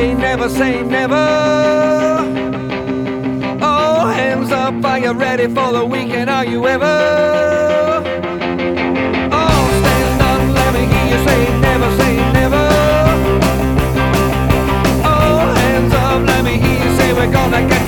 say never, say never. Oh, hands up, are you ready for the weekend? Are you ever? Oh, stand up, let me hear you say never, say never. Oh, hands up, let me hear you say we're gonna get